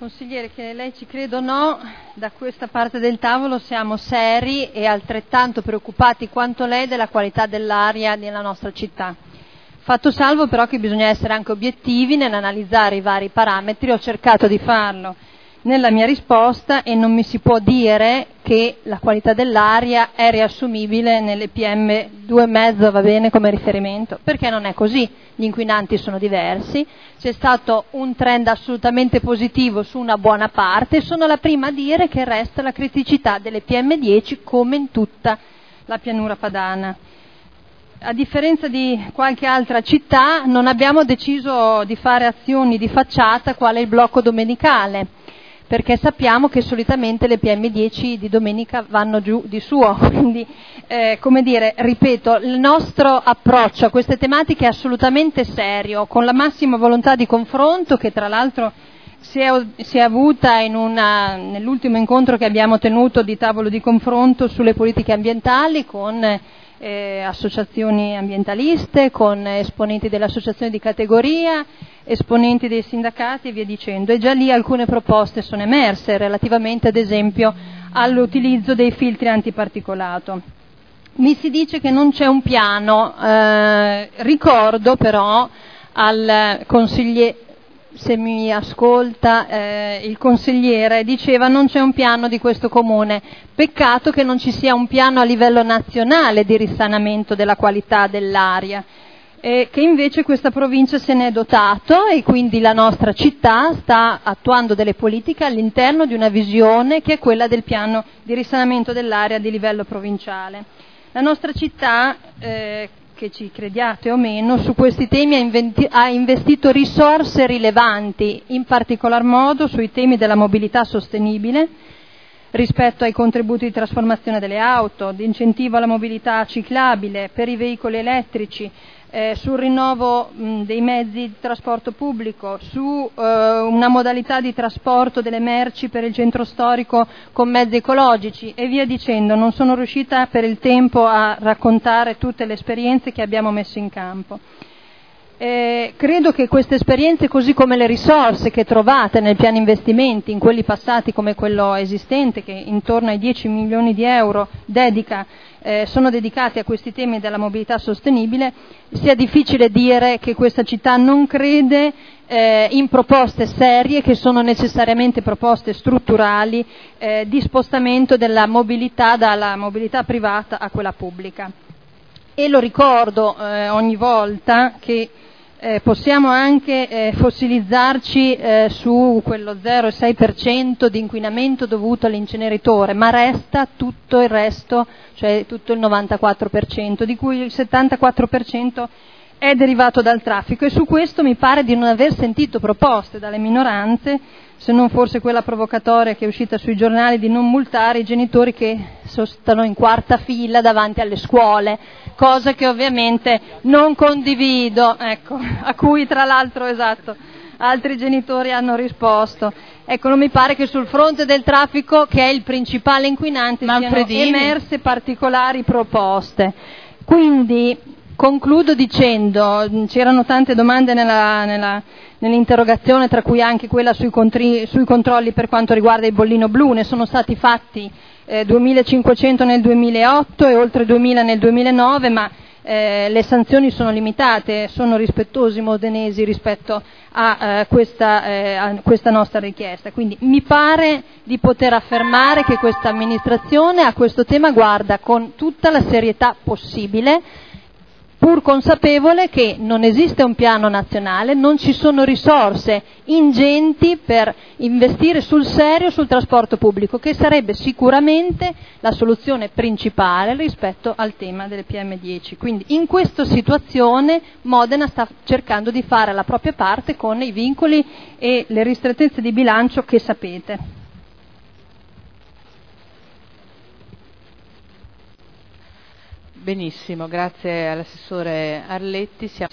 Consigliere, che lei ci creda o no, da questa parte del tavolo siamo seri e altrettanto preoccupati quanto lei della qualità dell'aria nella nostra città. Fatto salvo però che bisogna essere anche obiettivi nell'analizzare i vari parametri. Ho cercato di farlo nella mia risposta e non mi si può dire che la qualità dell'aria è riassumibile nelle PM2,5, va bene come riferimento, perché non è così. Gli inquinanti sono diversi, c'è stato un trend assolutamente positivo su una buona parte e sono la prima a dire che resta la criticità delle PM10 come in tutta la pianura padana. A differenza di qualche altra città non abbiamo deciso di fare azioni di facciata quale il blocco domenicale, perché sappiamo che solitamente le PM10 di domenica vanno giù di suo, quindi ripeto, il nostro approccio a queste tematiche è assolutamente serio, con la massima volontà di confronto che tra l'altro si è avuta nell'ultimo incontro che abbiamo tenuto di tavolo di confronto sulle politiche ambientali con associazioni ambientaliste, con esponenti delle associazioni di categoria, esponenti dei sindacati e via dicendo, e già lì alcune proposte sono emerse relativamente ad esempio all'utilizzo dei filtri antiparticolato. Mi si dice che non c'è un piano, ricordo però al consigliere, se mi ascolta, il consigliere diceva non c'è un piano di questo comune, peccato che non ci sia un piano a livello nazionale di risanamento della qualità dell'aria, che invece questa provincia se ne è dotato e quindi la nostra città sta attuando delle politiche all'interno di una visione che è quella del piano di risanamento dell'aria di livello provinciale. La nostra città, che ci crediate o meno, su questi temi ha investito risorse rilevanti, in particolar modo sui temi della mobilità sostenibile, rispetto ai contributi di trasformazione delle auto, di incentivo alla mobilità ciclabile, per i veicoli elettrici, sul rinnovo dei mezzi di trasporto pubblico, su una modalità di trasporto delle merci per il centro storico con mezzi ecologici e via dicendo. Non sono riuscita per il tempo a raccontare tutte le esperienze che abbiamo messo in campo. Credo che queste esperienze, così come le risorse che trovate nel piano investimenti, in quelli passati come quello esistente, che intorno ai 10 milioni di euro sono dedicati a questi temi della mobilità sostenibile, sia difficile dire che questa città non crede in proposte serie, che sono necessariamente proposte strutturali, di spostamento della mobilità dalla mobilità privata a quella pubblica. E lo ricordo ogni volta che possiamo anche fossilizzarci su quello 0,6% di inquinamento dovuto all'inceneritore, ma resta tutto il resto, cioè tutto il 94%, di cui il 74% è derivato dal traffico, e su questo mi pare di non aver sentito proposte dalle minoranze, se non forse quella provocatoria che è uscita sui giornali di non multare i genitori che stanno in quarta fila davanti alle scuole, cosa che ovviamente non condivido, ecco, a cui tra l'altro altri genitori hanno risposto. Ecco, non mi pare che sul fronte del traffico, che è il principale inquinante, siano emerse particolari proposte. Quindi concludo dicendo, c'erano tante domande nell'interrogazione, tra cui anche quella sui controlli per quanto riguarda il bollino blu. Ne sono stati fatti 2.500 nel 2008 e oltre 2.000 nel 2009, ma le sanzioni sono limitate, sono rispettosi i modenesi rispetto a questa nostra richiesta. Quindi mi pare di poter affermare che questa amministrazione a questo tema guarda con tutta la serietà possibile, pur consapevole che non esiste un piano nazionale, non ci sono risorse ingenti per investire sul serio sul trasporto pubblico, che sarebbe sicuramente la soluzione principale rispetto al tema delle PM10. Quindi in questa situazione Modena sta cercando di fare la propria parte con i vincoli e le ristrettezze di bilancio che sapete. Benissimo, grazie all'assessore Arletti.